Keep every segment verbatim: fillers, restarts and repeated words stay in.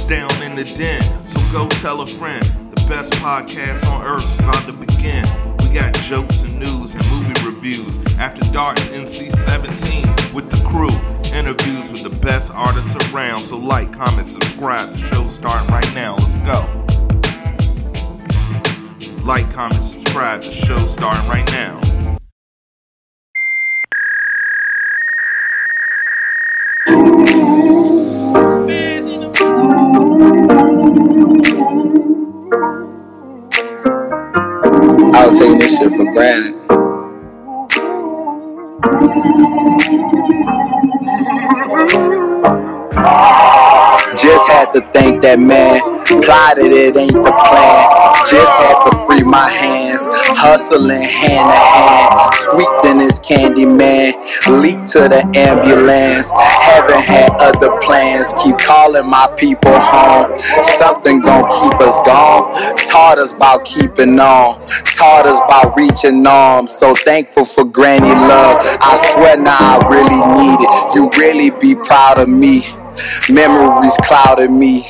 down in the den. So go tell a friend. The best podcast on earth's about to begin. We got jokes and news and movie reviews. After Dark N C seventeen with the crew. Interviews with the best artists around. So like, comment, subscribe. The show's starting right now. Let's go. Like, comment, subscribe. The show's starting right now. I was taking this shit for granted. Just had to think that man plotted, it ain't the plan. Just had to free my hands, hustling hand to hand. Sweet than this candy man, leap to the ambulance. Haven't had other plans, keep calling my people home. Something gon' keep us gone. Taught us about keeping on, taught us about reaching on. So thankful for granny love. I swear now I really need it. You really be proud of me. Memories clouded me.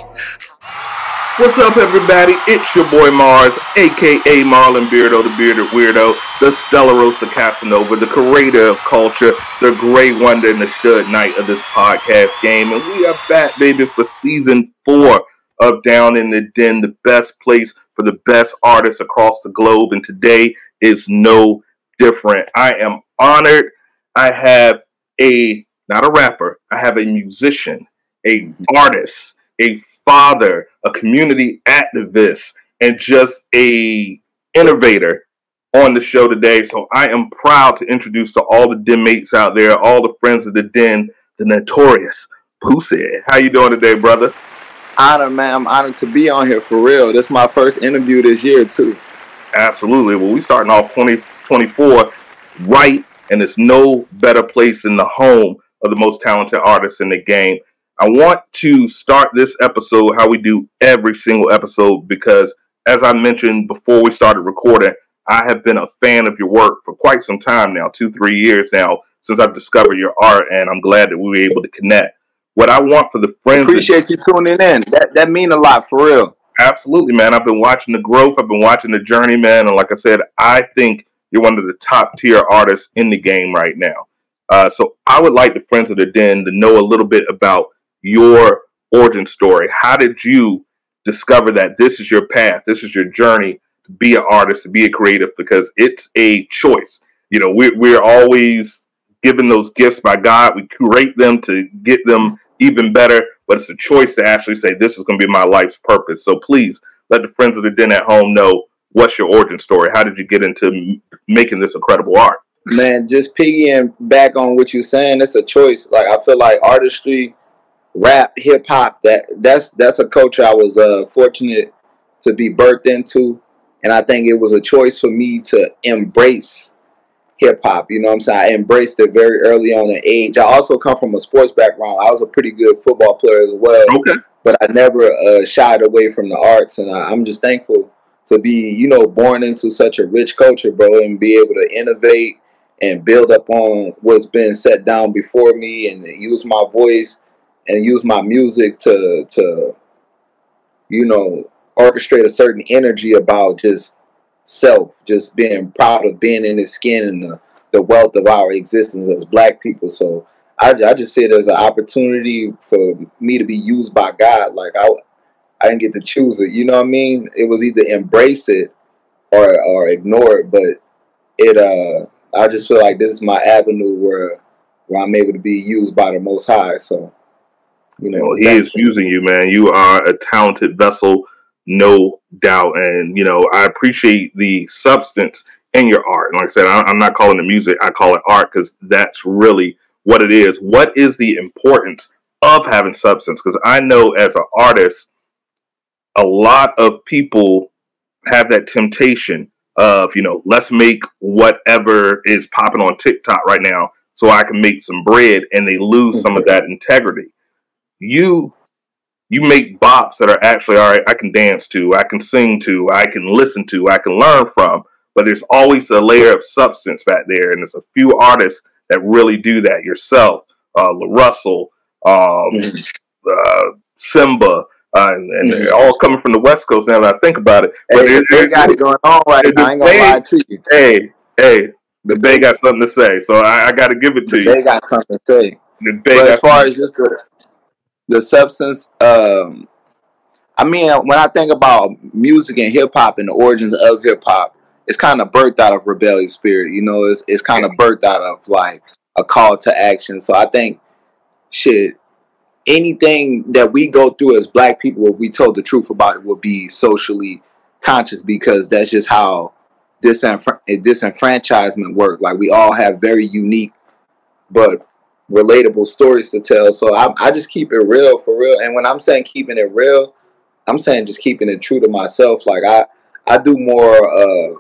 What's up, everybody? It's your boy Mars, aka Marlon Beardo, the Bearded Weirdo, the Stella Rosa Casanova, the creator of culture, the great wonder and the Should Knight of this podcast game. And we are back, baby, for season four of Down in the Den, the best place for the best artists across the globe. And today is no different. I am honored. I have a, not a rapper, I have a musician, a artist, a father, a community activist, and just a innovator on the show today. So I am proud to introduce to all the den mates out there, all the friends of the den, the notorious Pussy. How you doing today, brother? Honored, man. I'm honored to be on here for real. This is my first interview this year too. Absolutely. Well, we starting off twenty twenty-four right, and there's no better place in the home of the most talented artists in the game. I want to start this episode how we do every single episode because, as I mentioned before we started recording, I have been a fan of your work for quite some time now, two, three years now, since I've discovered your art, and I'm glad that we were able to connect. What I want for the friends... Appreciate that, you tuning in. That that mean a lot, for real. Absolutely, man. I've been watching the growth. I've been watching the journey, man, and like I said, I think you're one of the top-tier artists in the game right now. Uh, so I would like the friends of the den to know a little bit about your origin story. How did you discover that this is your path, this is your journey to be an artist, to be a creative? Because it's a choice. You know, we're, we're always given those gifts by God. We curate them to get them even better, but it's a choice to actually say, this is going to be my life's purpose. So please let the friends of the den at home know, what's your origin story? How did you get into m- making this incredible art? Man, just piggying back on what you're saying, it's a choice. Like, I feel like artistry, rap, hip hop, that that's that's a culture I was uh, fortunate to be birthed into, and I think it was a choice for me to embrace hip hop. You know what I'm saying? I embraced it very early on in age. I also come from a sports background. I was a pretty good football player as well. Okay, but I never uh, shied away from the arts, and I, I'm just thankful to be, you know, born into such a rich culture, bro, and be able to innovate and build up on what's been set down before me, and use my voice and use my music to, to, you know, orchestrate a certain energy about just self, just being proud of being in his skin and the, the wealth of our existence as black people. So I, I just see it as an opportunity for me to be used by God. Like, I, I didn't get to choose it. You know what I mean? It was either embrace it or, or ignore it. But it, uh, I just feel like this is my avenue where, where I'm able to be used by the Most High. So, you know, well, he is using you, man. You are a talented vessel, no doubt. And, you know, I appreciate the substance in your art. And like I said, I'm not calling it music. I call it art because that's really what it is. What is the importance of having substance? Because I know as an artist, a lot of people have that temptation of, you know, let's make whatever is popping on TikTok right now so I can make some bread, and they lose some of that integrity. You you make bops that are actually, all right, I can dance to, I can sing to, I can listen to, I can learn from, but there's always a layer of substance back there, and there's a few artists that really do that. Yourself, uh, LaRussell, um, mm-hmm. uh, Simba, uh, and, and Mhm. they're all coming from the West Coast now that I think about it. But Hey, it, the Bay it, got it going on right it, now. the I ain't gonna Bay, lie to you. hey, hey, The the Bay Bay, got something to say, so I, I got to give it the to you. Bay got something to say. The Bay But as got far something as just the the substance, um, I mean, when I think about music and hip hop and the origins of hip hop, it's kind of birthed out of rebellious spirit. You know, it's it's kind to of birthed out of like a call to action. So I think shit, anything that we go through as black people, if we told the truth about it, would be socially conscious because that's just how disenfr- disenfranchisement work. Like we all have very unique but relatable stories to tell. So I, I just keep it real for real. And when I'm saying keeping it real, I'm saying just keeping it true to myself. Like I, I do more, uh,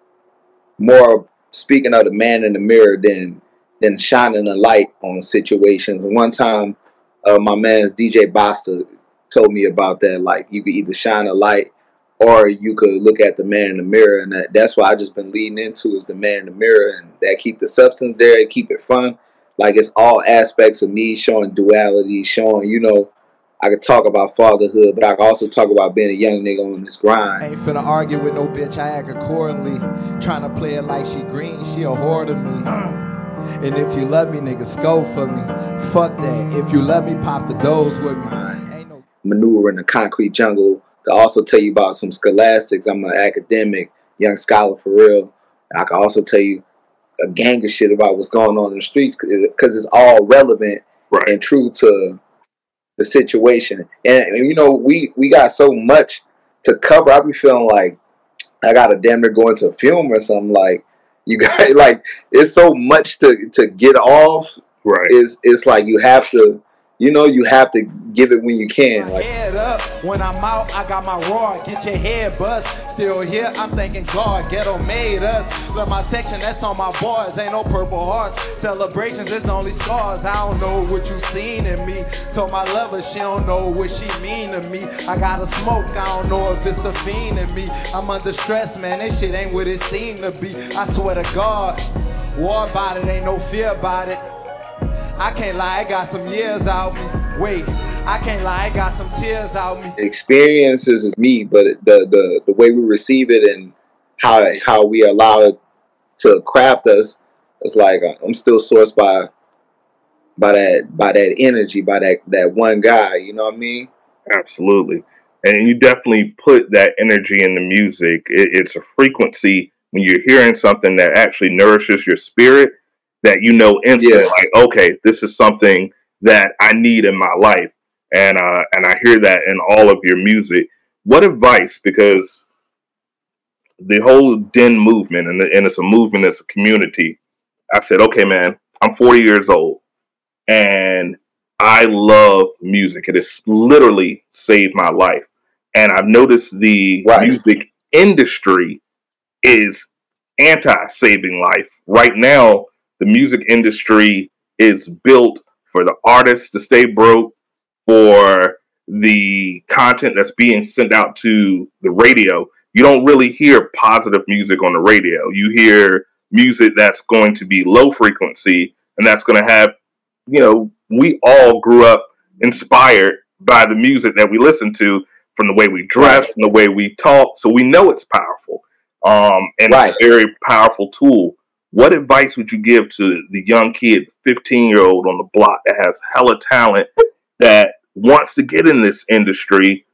more speaking of the man in the mirror than than shining a light on situations. And one time, uh, my man's D J Basta told me about that. Like you could either shine a light or you could look at the man in the mirror, and that, that's what I just been leading into is the man in the mirror, and that keep the substance there, keep it fun. Like it's all aspects of me showing duality, showing you know I could talk about fatherhood, but I can also talk about being a young nigga on this grind. Ain't finna argue with no bitch, I act accordingly. Tryna play it like she green, she a whore to me. And if you love me, nigga, scope for me. Fuck that. If you love me, pop the doors with me. Ain't no Maneuver in the concrete jungle. I can also tell you about some scholastics. I'm an academic, young scholar for real. I can also tell you a gang of shit about what's going on in the streets because it's all relevant right. and true to the situation. And, and you know, we we got so much to cover. I be feeling like I gotta damn near go into a film or something. Like you got like it's so much to to get off. Right. It's it's like you have to, you know, you have to give it when you can. Like head up, when I'm out, I got my roar. Get your head bust. Still here, I'm thanking God. Ghetto made us. Love my section, that's on my boys. Ain't no purple hearts. Celebrations, it's only scars. I don't know what you seen in me. Told my lover she don't know what she mean to me. I gotta smoke, I don't know if it's the fiend in me. I'm under stress, man. This shit ain't what it seemed to be. I swear to God, war about it, ain't no fear about it. I can't lie, I got some years out me. Wait, I can't lie, I got some tears out me. Experiences is me, but the the the way we receive it and how how we allow it to craft us, it's like uh, I'm still sourced by by that by that energy, by that that one guy. You know what I mean? Absolutely. And you definitely put that energy in the music. It, it's a frequency when you're hearing something that actually nourishes your spirit that you know instantly, Yeah. like, okay, this is something that I need in my life. And uh, and I hear that in all of your music. What advice, because the whole Den movement, and, and it's a movement, it's a community. I said, okay, man, I'm forty years old. And I love music. It has literally saved my life. And I've noticed the Right. music industry is anti-saving life. Right now, the music industry is built for the artists to stay broke, for the content that's being sent out to the radio. You don't really hear positive music on the radio. You hear music that's going to be low frequency and that's going to have, you know, we all grew up inspired by the music that we listen to, from the way we dress, from the way we talk. So we know it's powerful. Um, and Right. it's a very powerful tool. What advice would you give to the young kid, fifteen year old on the block that has hella talent, that wants to get in this industry,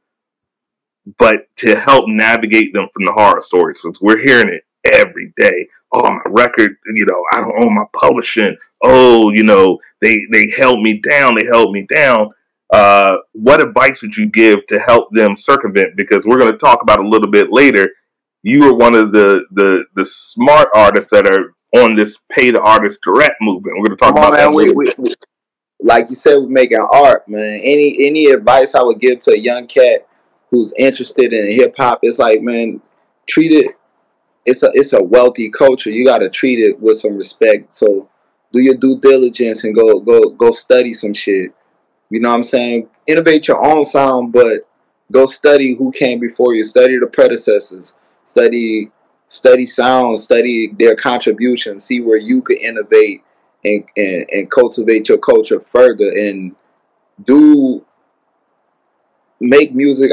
but to help navigate them from the horror stories? Because we're hearing it every day. Oh, my record, you know, I don't own my publishing. Oh, you know, they, they held me down. They held me down. Uh, what advice would you give to help them circumvent? Because we're going to talk about a little bit later. You are one of the, the, the smart artists that are on this pay the artist direct movement. We're going to talk Come on, about that man. a We, little we, bit. we, like you said, we're making art, man. Any any advice I would give to a young cat who's interested in hip hop, it's like, man, treat it. It's a it's a wealthy culture. You got to treat it with some respect. So do your due diligence and go go go study some shit. You know what I'm saying? Innovate your own sound, but go study who came before you. Study the predecessors. Study study sounds. Study their contributions. See where you could innovate and, and, and cultivate your culture further. And do make music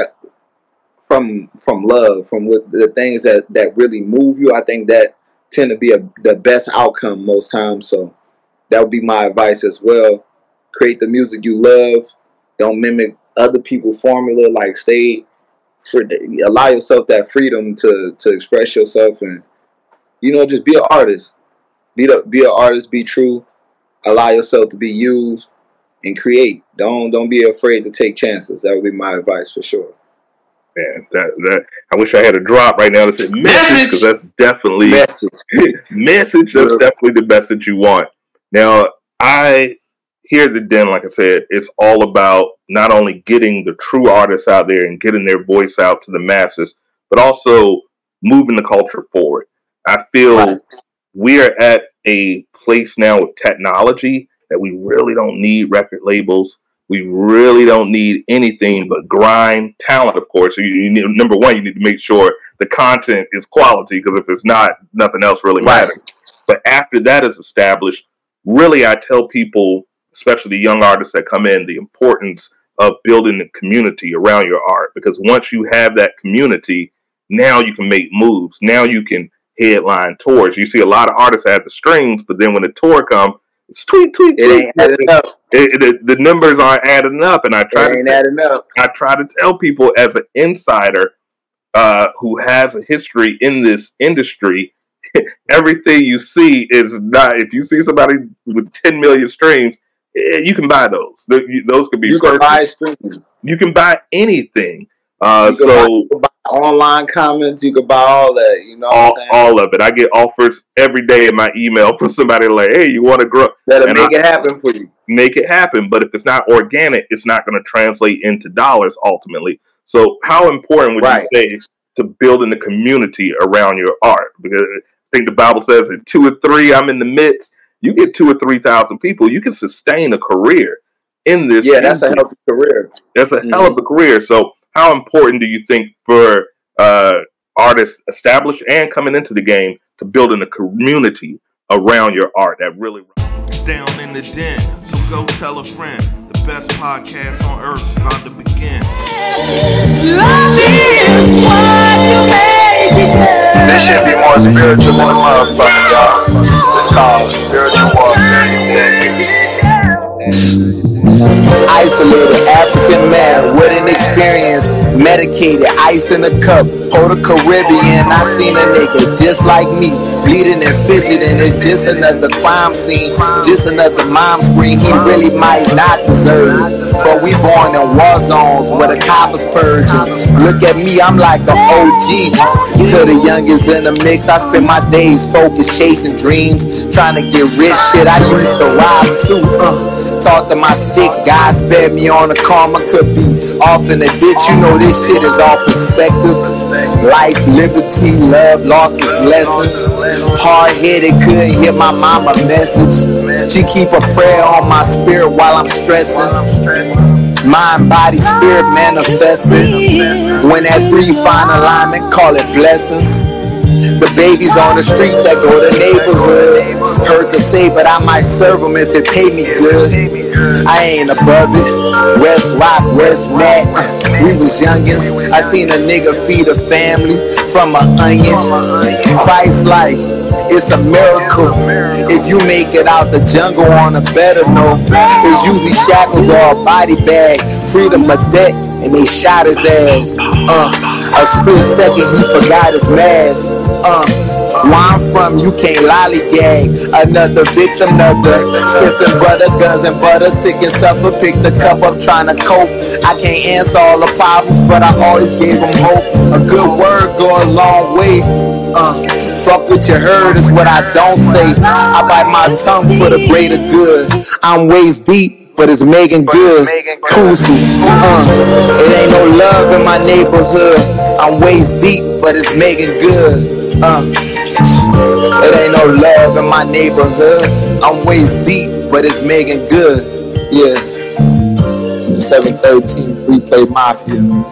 from from love, from what the things that, that really move you, I think that tend to be a, the best outcome most times. So that would be my advice as well. Create the music you love. Don't mimic other people's formula. Like stay for allow yourself that freedom to to express yourself, and you know, just be an artist. Be the, be an artist. Be true. Allow yourself to be used and create. Don't don't be afraid to take chances. That would be my advice for sure. Man, that that I wish I had a drop right now that said message, because that's definitely message. message. That's definitely the message you want. Now, I hear the Den, like I said, it's all about not only getting the true artists out there and getting their voice out to the masses, but also moving the culture forward. I feel right. we are at a place now with technology that we really don't need record labels. We really don't need anything but grind, talent, of course. So you, you need, number one, you need to make sure the content is quality, because if it's not, nothing else really right. matters. But after that is established, really I tell people, especially the young artists that come in, the importance of building the community around your art. Because once you have that community, now you can make moves. Now you can headline tours. You see a lot of artists have the strings, but then when the tour comes, it's tweet, tweet, tweet. It ain't adding up. It, it, the numbers aren't adding up, and I try it ain't to adding up. I try to tell people as an insider uh, who has a history in this industry, everything you see is not. If you see somebody with ten million streams, eh, you can buy those. Those could be. You can buy streams. You can buy anything. Uh, you so buy, you can buy online comments, you can buy all that. You know, all, what I'm saying? all of it. I get offers every day in my email from somebody like, "Hey, you want to grow?" That'll and make I, it happen for you. Make it happen. But if it's not organic, it's not going to translate into dollars ultimately. So, how important would right. you say to building the community around your art? Because I think the Bible says that two or three, I'm in the midst. You get two or three thousand people, you can sustain a career in this. Yeah, that's a healthy career. That's a mm-hmm. hell of a career. So, how important do you think for uh, artists established and coming into the game to building a community around your art that really? It's down in the den, so go tell a friend. The best podcast on earth is about to begin. Love is what you make it. This should be more spiritual than a motherfucker, y'all. It's called spiritual warfare. Isolated African man with an experience, medicated, ice in a cup, pour the Caribbean. I seen a nigga just like me, bleeding and fidgeting. It's just another crime scene, just another mom screen. He really might not deserve it, but we born in war zones where the coppers purging. Look at me, I'm like the O G to the youngest in the mix. I spend my days focused, chasing dreams, trying to get rich. Shit, I used to rob too. Uh, talk to my stick, God spared me on the karma. Could be off in the ditch. You know this shit is all perspective. Life, liberty, love, losses, lessons. Hard-headed, couldn't hear my mama message. She keep a prayer on my spirit while I'm stressing. Mind, body, spirit manifested. When that three find alignment, call it blessings. The babies on the street that go to neighborhood. Heard to say, but I might serve them if it pay me good. I ain't above it. West Rock, West Mac, we was youngins. I seen a nigga feed a family from an onion. Christ like, it's a miracle if you make it out the jungle on a better note. It's usually shackles or a body bag, freedom of debt, and they shot his ass. Uh, a split second he forgot his mask. Uh, where I'm from, you can't lollygag. Another victim, another stiffing brother, guns and butter, sick and suffer. Pick the cup up, trying to cope. I can't answer all the problems, but I always gave them hope. A good word go a long way. Uh, fuck what you heard is what I don't say. I bite my tongue for the greater good. I'm waist deep, but it's making good. Pussy, uh, it ain't no love in my neighborhood. I'm waist deep, but it's making good. Uh, it ain't no love in my neighborhood. I'm waist deep, but it's making good. Yeah. twenty-seven thirteen Free Play Mafia.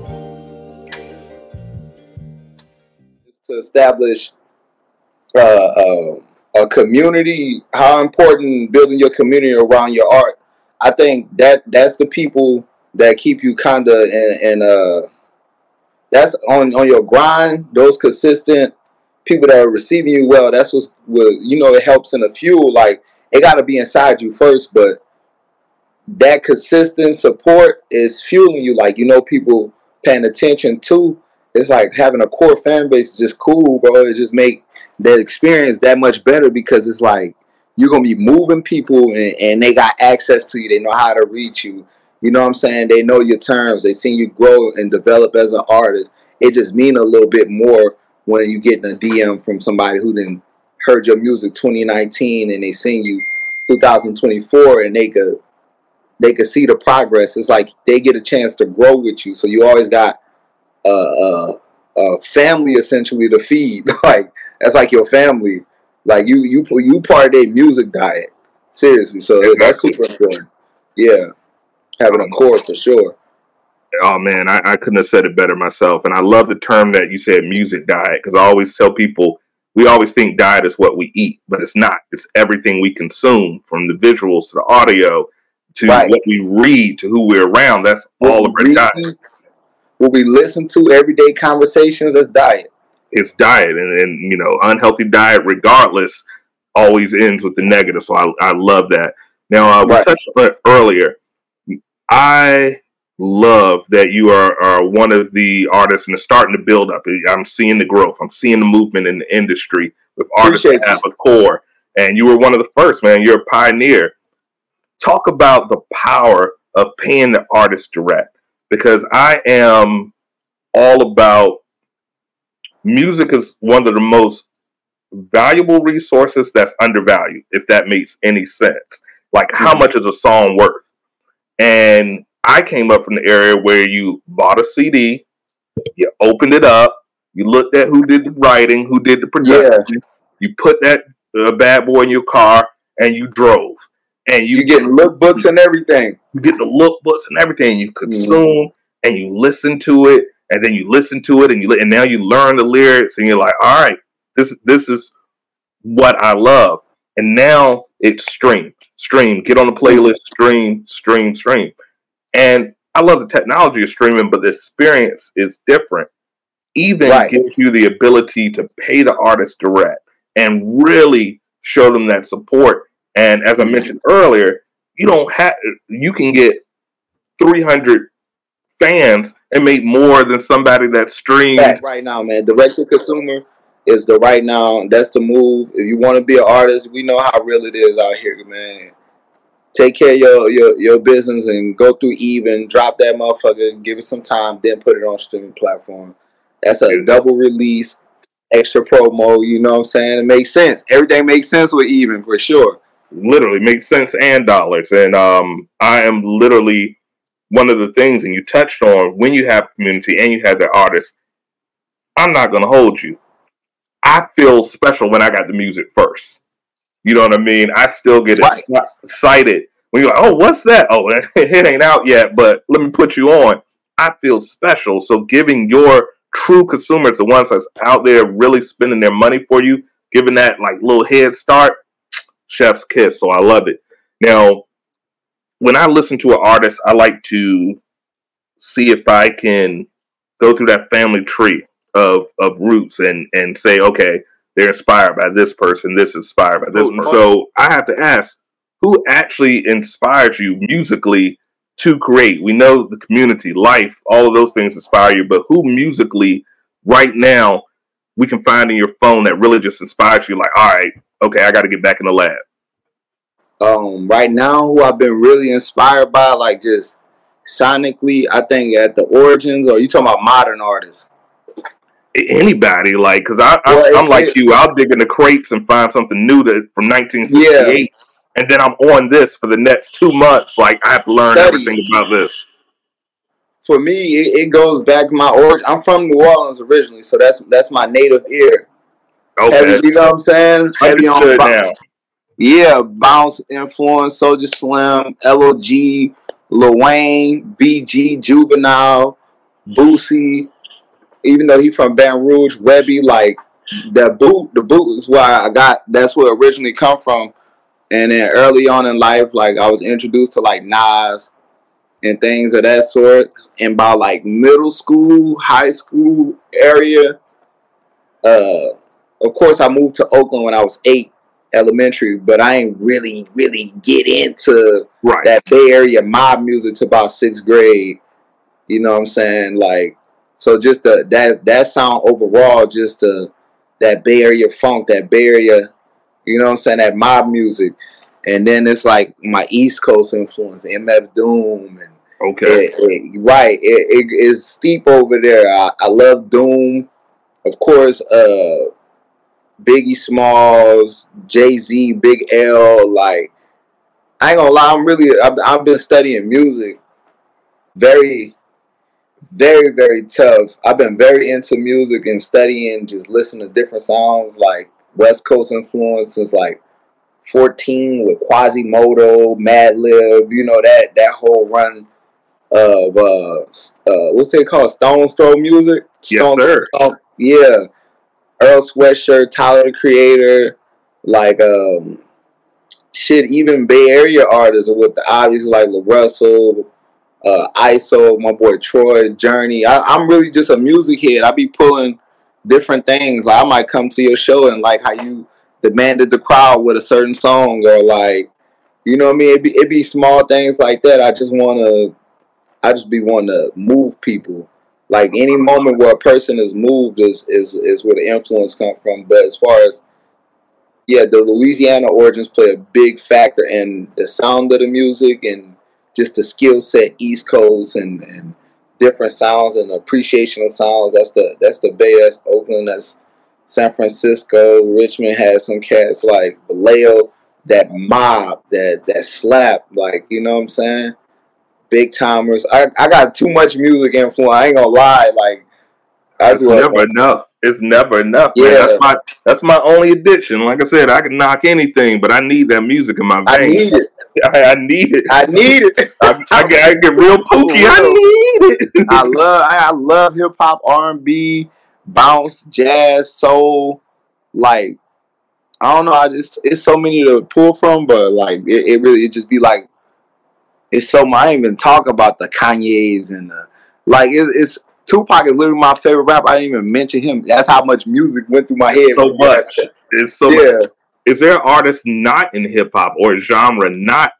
To establish uh, uh, a community, how important building your community around your art. I think that that's the people that keep you kind of in, in uh that's on on your grind. Those consistent people that are receiving you well. That's what's what you know. It helps in the fuel. Like it got to be inside you first, but that consistent support is fueling you. Like you know, people paying attention to. It's like having a core fan base is just cool, bro. It just make the experience that much better because it's like you're gonna be moving people and, and they got access to you. They know how to reach you. You know what I'm saying? They know your terms. They seen you grow and develop as an artist. It just mean a little bit more when you get in a D M from somebody who then heard your music twenty nineteen and they seen you two thousand twenty-four and they could they could see the progress. It's like they get a chance to grow with you. So you always got a, a, a family essentially to feed. Like that's like your family. Like you you you part of their music diet. Seriously. So exactly. That's super important. Yeah. Having a core for sure. Oh man, I, I couldn't have said it better myself. And I love the term that you said, music diet, because I always tell people we always think diet is what we eat, but it's not. It's everything we consume, from the visuals to the audio to right. what we read to who we're around. That's what all of our read, diet. What we listen to, everyday conversations, that's diet. It's diet, and, and you know, unhealthy diet, regardless, always ends with the negative. So I, I love that. Now uh, we right. touched on it earlier. I love that you are, are one of the artists and it's starting to build up. I'm seeing the growth. I'm seeing the movement in the industry with artists Appreciate that have a core. And you were one of the first, man. You're a pioneer. Talk about the power of paying the artist direct, because I am all about music is one of the most valuable resources that's undervalued, if that makes any sense. Like, how mm-hmm. much is a song worth? And I came up from the area where you bought a C D, you opened it up, you looked at who did the writing, who did the production, yeah. you put that uh, bad boy in your car, and you drove. And you, you get lookbooks and everything. You get the lookbooks and everything. You consume mm. and you listen to it, and then you listen to it, and you and now you learn the lyrics, and you're like, all right, this this is what I love. And now it's streamed. Stream, get on the playlist, stream, stream, stream. And I love the technology of streaming, but the experience is different. Even right. gives you the ability to pay the artist direct and really show them that support. And as I mentioned earlier, you don't have you can get three hundred fans and make more than somebody that streamed. Right now, man, direct to consumer is the right now. That's the move. If you want to be an artist, we know how real it is out here, man. Take care of your, your, your business and go through Even, drop that motherfucker, give it some time, then put it on streaming platform. That's a yeah, double release, extra promo, you know what I'm saying? It makes sense. Everything makes sense with Even, for sure. Literally makes sense, and dollars. And um, I am literally one of the things, and you touched on, when you have community and you have the artist, I'm not going to hold you. I feel special when I got the music first. You know what I mean? I still get right. excited when you're like, oh, what's that? Oh, it ain't out yet, but let me put you on. I feel special. So giving your true consumers, the ones that's out there really spending their money for you, giving that like little head start, chef's kiss. So I love it. Now, when I listen to an artist, I like to see if I can go through that family tree of, of roots and, and say, okay, they're inspired by this person. This is inspired by this. Oh, person. So I have to ask, who actually inspired you musically to create? We know the community, life, all of those things inspire you, but who musically right now we can find in your phone that really just inspires you? Like, all right, okay, I got to get back in the lab. Um, right now, who I've been really inspired by, like just sonically, I think at the origins, or you talking about modern artists? Anybody, like, because I, I, well, I'm it, like it, you, I'll dig in the crates and find something new that from nineteen sixty-eight, yeah. and then I'm on this for the next two months. Like, I have to learn Study. everything about this. For me, it, it goes back to my origin. I'm from New Orleans originally, so that's that's my native ear. Okay, Heavy, you know what I'm saying? Heavy Understood on now. Yeah, Bounce influence, Soulja Slim, L O G, Lil Wayne, B G, Juvenile, Boosie. Even though he from Baton Rouge, Webby, like that boot, the boot is where I got. That's where it originally come from. And then early on in life, like I was introduced to like Nas and things of that sort. And by like middle school, high school area, uh, of course I moved to Oakland when I was eight, elementary, but I ain't really, really get into right. that Bay Area mob music to about sixth grade. You know what I'm saying? Like, so just the that that sound overall, just the that Bay Area funk, that Bay Area, you know what I'm saying, that mob music. And then it's like my East Coast influence, M F Doom, and okay, it, it, right, it, it is steep over there. I, I love Doom, of course. Uh, Biggie Smalls, Jay-Z, Big L. Like, I ain't gonna lie, I'm really, I've, I've been studying music. Very, very, very tough. I've been very into music and studying, just listening to different sounds, like West Coast influences, like fourteen with Quasimodo, Madlib, you know, that that whole run of uh, uh what's they called, Stone's Throw music. Stone, yes, sir. Stone, yeah, Earl Sweatshirt, Tyler the Creator, like um, shit. Even Bay Area artists with the obviously like La Russell, uh, I S O, my boy Troy, Journey. I, I'm really just a music head. I be pulling different things. Like I might come to your show and like how you demanded the crowd with a certain song, or like, you know what I mean? It be it be small things like that. I just wanna, I just be wanting to move people. Like any moment where a person is moved is is is where the influence comes from. But as far as, yeah, the Louisiana origins play a big factor in the sound of the music and just the skill set, East Coast, and, and different sounds and appreciation of sounds. That's the that's the Bay, that's Oakland, that's San Francisco. Richmond has some cats like Vallejo, that mob, that that slap, like, you know what I'm saying? Big timers. I, I got too much music influence. I ain't gonna lie. Like, I it's never like, enough. It's never enough. Yeah, man. that's my that's my only addiction. Like I said, I can knock anything, but I need that music in my veins. I need it. I, I need it. I need it. I, I, get, I get real pooky. I need it. I love. I, I love hip hop, R and B, bounce, jazz, soul. Like, I don't know. I just it's so many to pull from, but like it, it really it just be like. It's so I ain't even talk about the Kanye's and the, like it, it's Tupac is literally my favorite rapper. I didn't even mention him. That's how much music went through my head. It's so much. It's so yeah. much. Is there an artist not in hip hop or genre not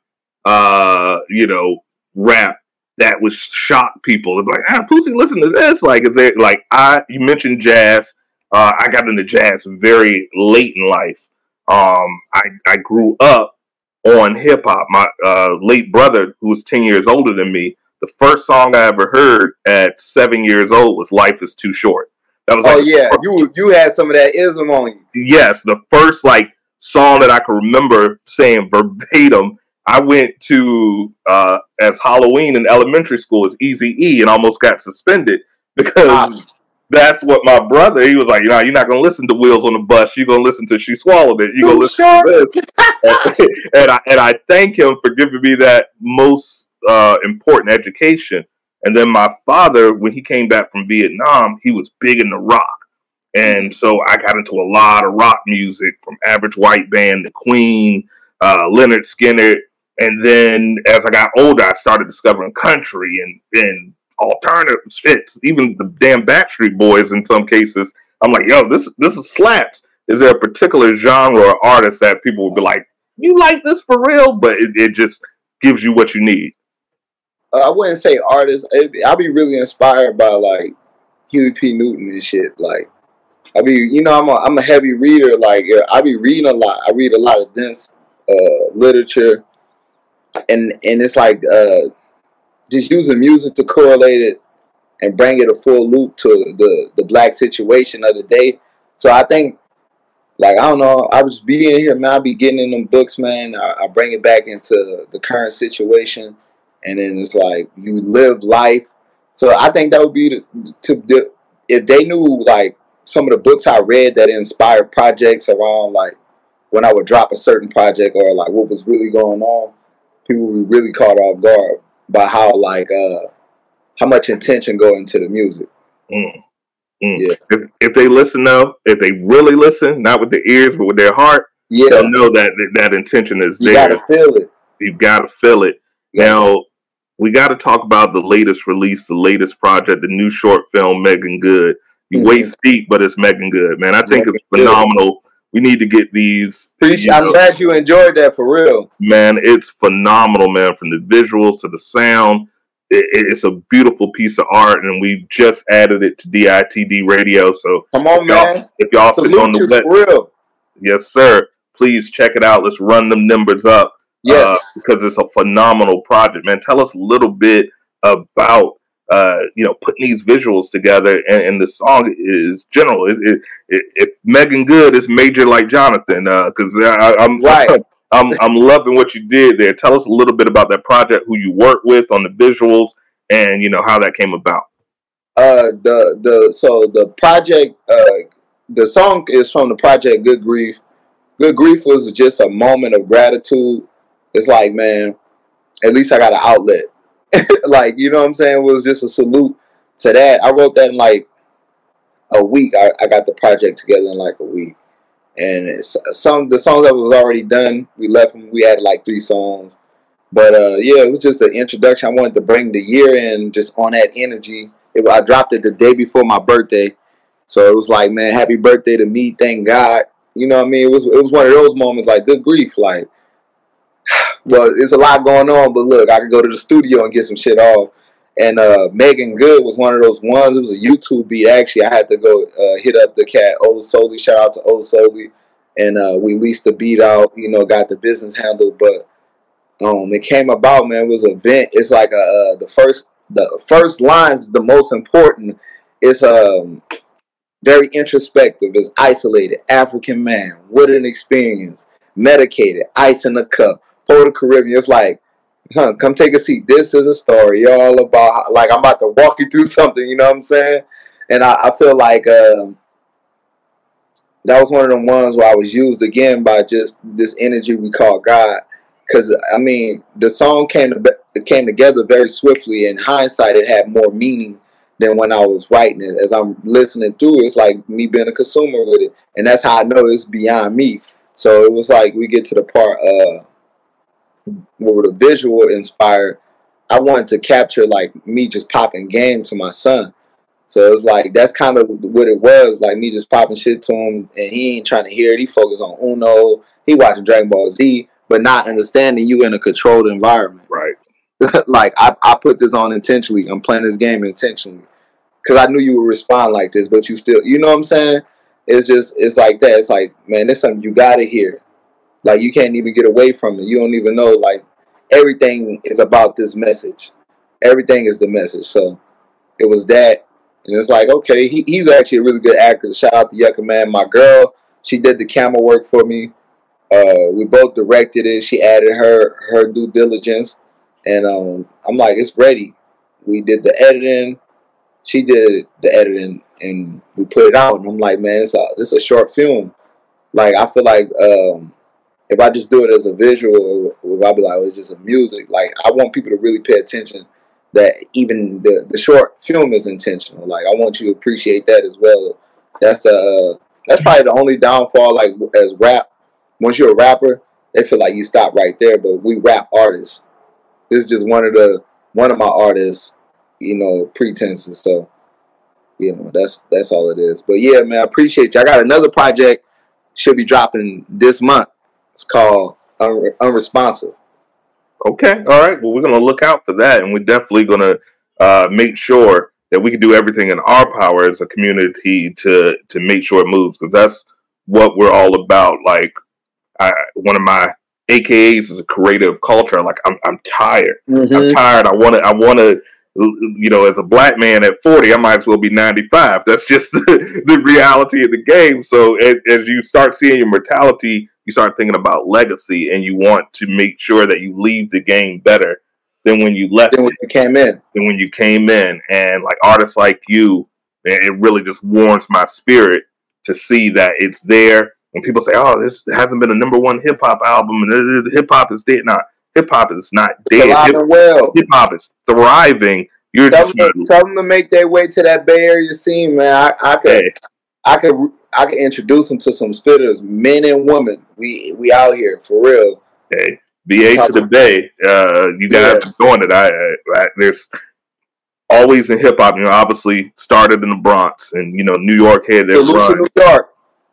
uh you know rap that would shock people? They're like, ah, Pussy, listen to this. Like, is there like I you mentioned jazz. Uh, I got into jazz very late in life. Um, I I grew up on hip hop. My uh, late brother, who was ten years older than me, the first song I ever heard at seven years old was "Life Is Too Short." That was oh like yeah, you you had some of that ism on you. Yes, the first like song that I can remember saying verbatim. I went to uh, as Halloween in elementary school as Eazy-E and almost got suspended because. Um, That's what my brother, he was like, you know, you're not going to listen to Wheels on the Bus. You're going to listen to She Swallowed It. You're going to listen sure. to this. and, and, I, and I thank him for giving me that most uh, important education. And then my father, when he came back from Vietnam, he was big into rock. And so I got into a lot of rock music from Average White Band, The Queen, uh, Lynyrd Skynyrd. And then as I got older, I started discovering country and, and alternative shits, even the damn Backstreet Boys in some cases. I'm like, yo, this this is slaps. Is there a particular genre or artist that people would be like, you like this for real? But it, it just gives you what you need. Uh, I wouldn't say artist. I'll be really inspired by like Huey P. Newton and shit. Like, I be, you know, I'm a I'm a heavy reader. Like, I be reading a lot. I read a lot of dense uh, literature, and and it's like. Uh, Just using music to correlate it and bring it a full loop to the, the black situation of the day. So I think, like, I don't know, I was being here, man, I be getting in them books, man. I, I bring it back into the current situation. And then it's like, you live life. So I think that would be, the, to the, if they knew, like, some of the books I read that inspired projects around, like, when I would drop a certain project or, like, what was really going on, people would be really caught off guard by how like uh how much intention go into the music. Mm. Mm. Yeah. If, if they listen though, if they really listen, not with their ears but with their heart, yeah, they'll know that that, that intention is you there. You gotta feel it. You gotta feel it. Yeah. Now, we got to talk about the latest release, the latest project, the new short film, Megan Good. You Mhm. waist deep, but it's Megan Good, man. I think Megan it's Good. phenomenal. We need to get these. Appreciate- you I'm know, glad you enjoyed that for real. man, it's phenomenal, man. From the visuals to the sound, it, it's a beautiful piece of art, and we just added it to D I T D Radio. So Come on, if y'all, man. if y'all sitting on Salute the you wet, for real. yes, sir. Please check it out. Let's run them numbers up. Yes. Uh, because it's a phenomenal project, man. Tell us a little bit about uh, you know, putting these visuals together, and, and the song is general. It, it, it, if Megan Good is major like Jonathan, because uh, I'm Right. I'm I'm loving what you did there. Tell us a little bit about that project, who you worked with on the visuals, and you know how that came about. Uh, the the so the project, uh, the song is from the project Good Grief. Good Grief was just a moment of gratitude. It's like, man, at least I got an outlet. Like, you know what I'm saying? It was just a salute to that. I wrote that in like a week. I, I got the project together in like a week. And it's, some the songs that was already done, we left them. We added like three songs. But uh, yeah, it was just an introduction. I wanted to bring the year in just on that energy. It, I dropped it the day before my birthday. So it was like, man, happy birthday to me. Thank God. You know what I mean? It was it was one of those moments like, good grief. Like, well, it's a lot going on, but look, I could go to the studio and get some shit off. And uh, Megan Good was one of those ones. It was a YouTube beat. Actually, I had to go uh, hit up the cat, Old Soli. Shout out to Old Soli. And uh, we leased the beat out, you know, got the business handled. But um, it came about, man. It was an event. It's like a, uh, the first the first lines is the most important. It's um, very introspective. It's isolated. African man, wooden experience, medicated, ice in a cup. Puerto Caribbean. It's like, huh, come take a seat. This is a story all about, like, I'm about to walk you through something, you know what I'm saying? And I, I feel like um, that was one of the ones where I was used again by just this energy we call God. Because, I mean, the song came to, it came together very swiftly. In hindsight, it had more meaning than when I was writing it. As I'm listening through, it's like me being a consumer with it. And that's how I know it's beyond me. So it was like we get to the part uh, where the visual inspired. I wanted to capture like me just popping game to my son. So it's like that's kind of what it was, like me just popping shit to him, and he ain't trying to hear it. He focused on Uno. He watching Dragon Ball Z, but not understanding you in a controlled environment. Right. Like I, I put this on intentionally. I'm playing this game intentionally because I knew you would respond like this, but you still, you know what I'm saying? It's just, it's like that. It's like, man, this something you gotta hear. Like you can't even get away from it. You don't even know. Like everything is about this message. Everything is the message. So it was that, and it's like, okay, he, he's actually a really good actor. Shout out to Yucca Man. My girl, she did the camera work for me. Uh, we both directed it. She added her her due diligence, and um, I'm like, it's ready. We did the editing. She did the editing, and we put it out. And I'm like, man, it's a it's a short film. Like I feel like um, if I just do it as a visual, if I be like, oh, it's just a music. Like I want people to really pay attention. That even the, the short film is intentional. Like I want you to appreciate that as well. That's the uh, that's probably the only downfall. Like as rap, once you're a rapper, they feel like you stop right there. But we rap artists. This is just one of the one of my artists, you know, pretenses. So you know that's that's all it is. But yeah, man, I appreciate you. I got another project should be dropping this month. It's called Un- Unresponsive. Okay, all right. Well, we're going to look out for that, and we're definitely going to uh, make sure that we can do everything in our power as a community to to make sure it moves, because that's what we're all about. Like, I, one of my A K As is a creative culture. Like, I'm I'm tired. Mm-hmm. I'm tired. I want to. I want to. You know, as a black man at forty, I might as well be ninety-five. That's just the, the reality of the game. So, as, as you start seeing your mortality, you start thinking about legacy, and you want to make sure that you leave the game better than when you left Then when it, you came in. than when you came in. And like artists like you, it really just warms my spirit to see that it's there. When people say, "Oh, this hasn't been a number one hip hop album," and hip hop is dead, not hip hop is not dead. Alive and well. Hip hop is thriving. You're Tell just them, to, tell them to make their way to that Bay Area scene, man. I, I could, hey, I could, I could introduce them to some spitters, men and women. We we out here for real. hey. V A to the Bay. Uh, you guys Yeah. are doing it. I, I, I there's always in hip hop. You know, obviously started in the Bronx, and you know, New York had their Salute to run. New York.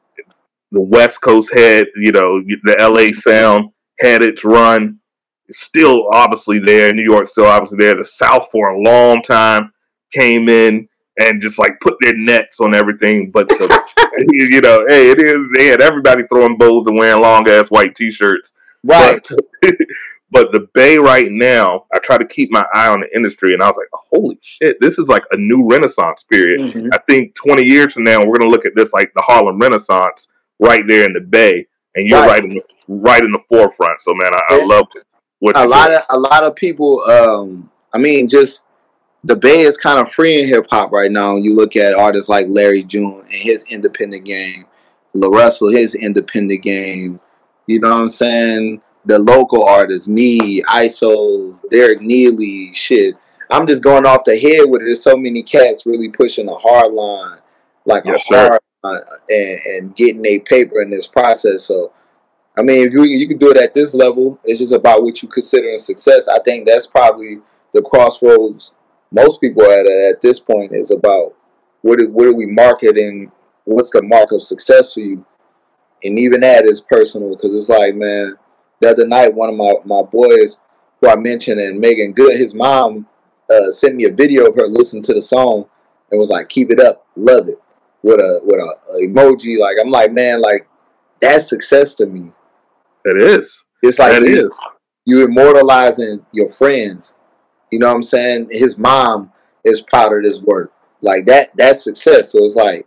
The West Coast had, you know, the L A sound had its run. It's still obviously there. New York still obviously there. The South for a long time came in and just like put their nets on everything. But the, you know, hey, it is. They had everybody throwing bows and wearing long ass white t-shirts. Right. But, but the Bay right now, I try to keep my eye on the industry, and I was like, holy shit, this is like a new Renaissance period. Mm-hmm. I think twenty years from now, we're gonna look at this like the Harlem Renaissance right there in the Bay, and you're right, right in the right in the forefront. So man, I, I love what a you're lot doing. of a lot of people. Um, I mean, just the Bay is kind of free in hip hop right now. You look at artists like Larry June and his independent game, La Russell, his independent game. You know what I'm saying? The local artists, me, I S O, Derek Neely, shit. I'm just going off the head with it. There's so many cats really pushing a hard line, like Yes, a hard line, and, and getting a paper in this process. So, I mean, if you you can do it at this level, it's just about what you consider a success. I think that's probably the crossroads most people are at at this point is about what are, what are we marketing? What's the mark of success for you? And even that is personal because it's like, man, the other night, one of my, my boys who I mentioned, and Megan Good, his mom uh, sent me a video of her listening to the song and was like, keep it up, love it, with a with a, a emoji. Like, I'm like, man, like, that's success to me. It is. It's like that you, is. you immortalizing your friends. You know what I'm saying? His mom is proud of this work. Like, that, that's success. So it's like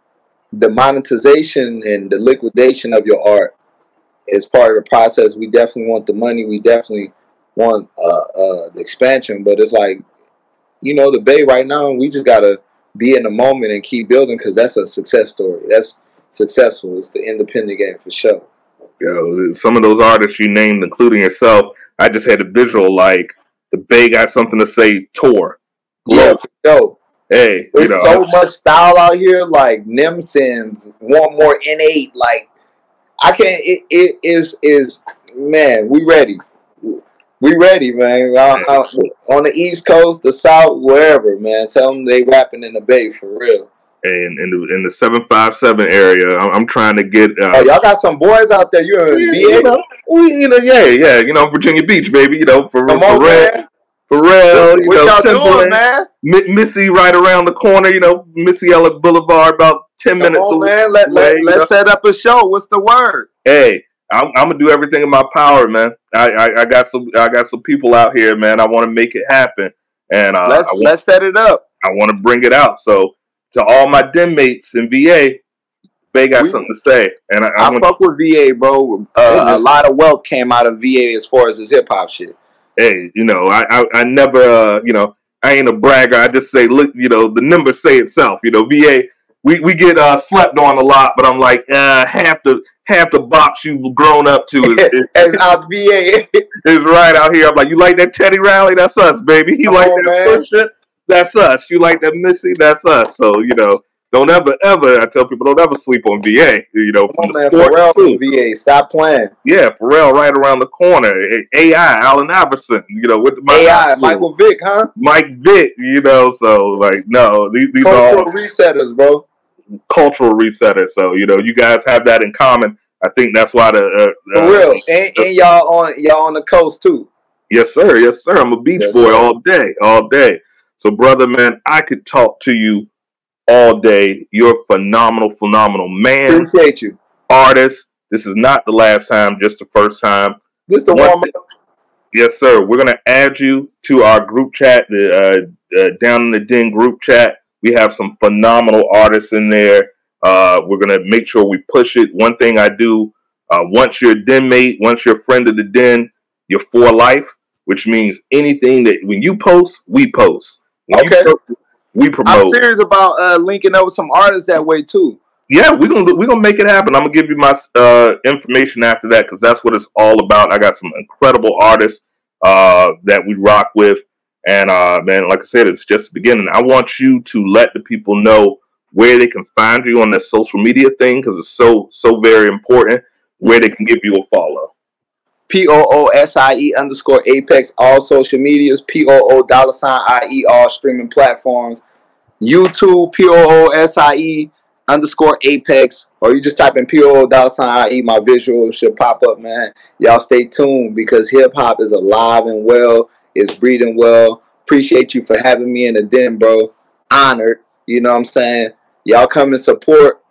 the monetization and the liquidation of your art is part of the process. We definitely want the money. We definitely want uh, uh, the expansion. But it's like, you know, the Bay right now, we just got to be in the moment and keep building because that's a success story. That's successful. It's the independent game for sure. Yo, some of those artists you named, including yourself, I just had a visual like the Bay got something to say tour. Yeah, for sure. Hey, there's you know, so I, much style out here. Like Nimson, one more innate. Like I can't. It, it is is man. We ready. We ready, man. I, I, on the East Coast, the South, wherever, man. Tell them they rapping in the Bay for real. And in the in the seven five seven area, I'm, I'm trying to get. Uh, oh, y'all got some boys out there. You're in yeah, V A. You know, we, you know, yeah, yeah. You know, Virginia Beach, baby. You know, for Come for on, real. man. Pharrell, you what know, y'all Timberland, doing, man? M- Missy right around the corner, you know, Missy Elliott Boulevard, about ten Come minutes on, away. man. Let, let, let's set up a show. What's the word? Hey, I'm, I'm gonna do everything in my power, man. I, I, I got some I got some people out here, man. I want to make it happen, and uh, let's I want, let's set it up. I want to bring it out. So to all my den mates in V A, they got we, something to say, and I, I, I want, fuck with V A, bro. Uh, a lot of wealth came out of V A as far as his hip hop shit. Hey, you know, I I, I never, uh, you know, I ain't a bragger. I just say, look, you know, the numbers say itself. You know, V A, we, we get uh, slept on a lot, but I'm like, uh, half the half the bops you've grown up to is is out V A is right out here. I'm like, you like that Teddy Riley? That's us, baby. You Come like on, that Pusha? That's us. You like that Missy? That's us. So you know, don't ever ever. I tell people, don't ever sleep on V A. You know, Come from on, the man. sports Pharrell too. from V A. Stop playing. Yeah, Pharrell right around the corner. A I, Allen Iverson. You know, with my A I, Michael Vick, huh? Mike Vick. You know, so like, no, these these Cultural are all resetters, bro. Cultural resetters. So you know, you guys have that in common. I think that's why the uh, for uh, real, and, and y'all on y'all on the coast too. Yes, sir. Yes, sir. I'm a beach yes, boy sir. all day, all day. So, brother, man, I could talk to you all day. You're a phenomenal, phenomenal man. Appreciate you, artist. This is not the last time, just the first time. This the warm up. Yes, sir. We're gonna add you to our group chat, the uh, uh, Down in the Den group chat. We have some phenomenal artists in there. Uh, we're gonna make sure we push it. One thing I do, uh, once you're a den mate, once you're a friend of the den, you're for life, which means anything that when you post, we post. When okay. Post, we promote. I'm serious about uh, linking up with some artists that way too. Yeah, we're gonna we're gonna make it happen. I'm gonna give you my uh, information after that because that's what it's all about. I got some incredible artists uh, that we rock with, and uh, man, like I said, it's just the beginning. I want you to let the people know where they can find you on that social media thing because it's so so very important. Where they can give you a follow. P O O S I E underscore Apex, all social medias, P O O dollar sign I E, all streaming platforms. YouTube, P O O S I E underscore Apex, or you just type in P O O dollar sign I E, my visual should pop up, man. Y'all stay tuned because hip hop is alive and well, it's breathing well. Appreciate you for having me in the den, bro. Honored, you know what I'm saying? Y'all come and support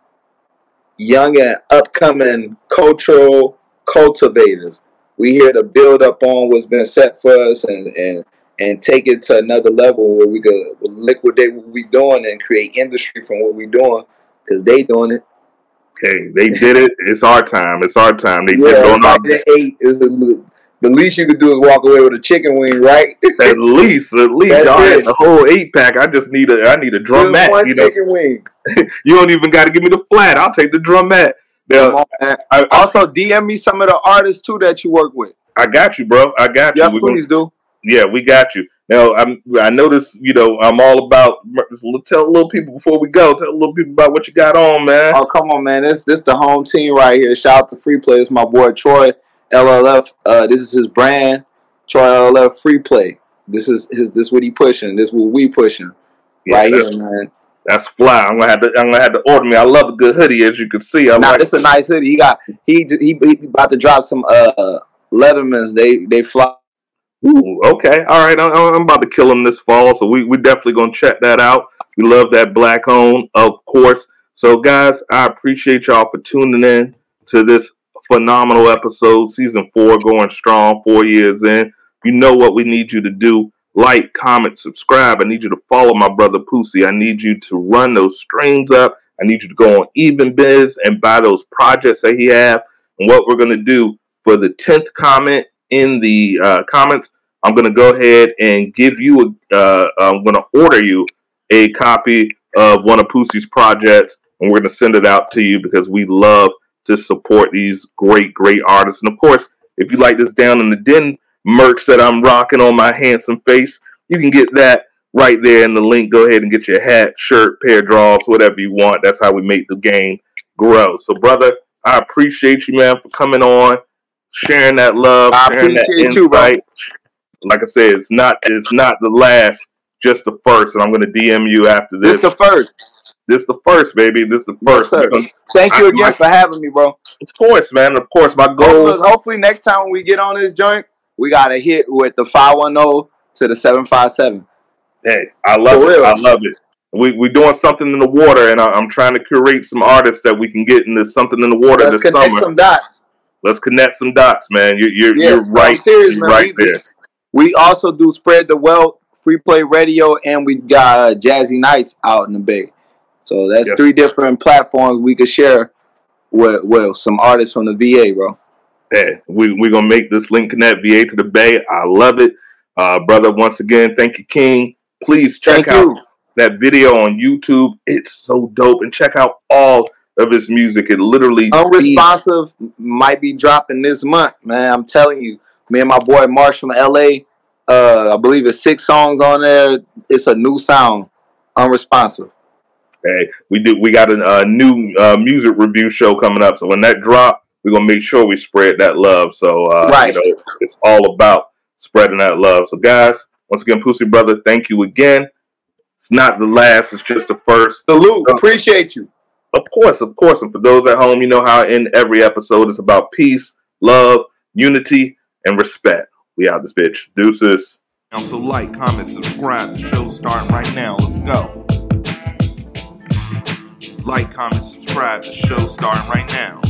young and upcoming cultural cultivators. We here to build up on what's been set for us and and and take it to another level where we could liquidate what we doing and create industry from what we doing, because they doing it. Okay, they did it. It's our time. It's our time. They Yeah, did it on our they ate is the, the least you could do is walk away with a chicken wing, right? At least, at least That's y'all it. had the whole eight pack. I just need a, I need a Just drumette. one You know, chicken wing. you don't even got to give me the flat. I'll take the drumette. Come Now, on, man. I, I, Also, D M me some of the artists too that you work with. I got you, bro. I got you. Yeah, We're gonna- please do. Yeah, we got you. Now, I'm, I notice, you know, I'm all about, tell little people before we go, tell little people about what you got on, man. Oh, come on, man. This this the home team right here. Shout out to Free Play. It's my boy Troy L L F. Uh, this is his brand, Troy L L F Free Play. This is his. This what he pushing. This what we pushing Yeah, right that's, here, man. that's fly. I'm gonna have to, I'm gonna have to order me. I love a good hoodie, as you can see. I Now like, this a nice hoodie. He got he he he about to drop some uh Lettermans. They they fly. ooh, okay, all right. I'm, I'm about to kill him this fall, so we we definitely gonna check that out. We love that black owned, of course. So, guys, I appreciate y'all for tuning in to this phenomenal episode, season four, going strong, four years in. You know what we need you to do. Like, comment, subscribe. I need you to follow my brother Pussy. I need you to run those streams up. I need you to go on Even Biz and buy those projects that he have. And what we're going to do for the tenth comment in the uh, comments, I'm going to go ahead and give you, a, uh, I'm going to order you a copy of one of Pussy's projects, and we're going to send it out to you because we love to support these great, great artists. And of course, if you like this Down in the Den merch that I'm rocking on my handsome face, you can get that right there in the link. Go ahead and get your hat, shirt, pair of drawers, whatever you want. That's how we make the game grow. So, brother, I appreciate you, man, for coming on, sharing that love, I sharing that appreciate you, bro. insight. Like I said, it's not it's not the last, just the first. And I'm going to D M you after this. This the first. This the first, baby. This the Yes, first. sir. Because, Thank you I- again my- for having me, bro. of course, man. Of course, my goal. Hopefully, hopefully next time when we get on this joint, we got a hit with the five one zero to the seven five seven. Hey, I love For it. real. I love it. We we're doing something in the water, and I, I'm trying to curate some artists that we can get in this something in the water Let's this connect summer. some dots. Let's connect some dots, man. You're you're, Yeah, you're right, I'm serious, you're man. right We- there. We also do Spread the Wealth, Free Play Radio, and we got uh, Jazzy Nights out in the Bay. So that's Yes. three different platforms we could share with, with some artists from the V A, bro. Hey, we we're gonna make this link connect V A to the Bay. I love it, uh, brother. Once again, thank you, King. Please check Thank out you. that video on YouTube. It's so dope, and check out all of his music. It literally Unresponsive might be dropping this month, man. I'm telling you. Me and my boy Marsh from L A, uh, I believe it's six songs on there. It's a new sound. Unresponsive. Hey, we do. We got a, a new uh, music review show coming up. So when that drop, we're gonna make sure we spread that love. So uh, Right. you know, it's all about spreading that love. So guys, once again, Pussy brother, thank you again. It's not the last. It's just the first. Salute. Appreciate you. Of course, of course. And for those at home, you know how in every episode it's about peace, love, unity, and respect. We out this bitch. Deuces. Now, so like, comment, subscribe. The show's starting right now. Let's go. Like, comment, subscribe. The show's starting right now.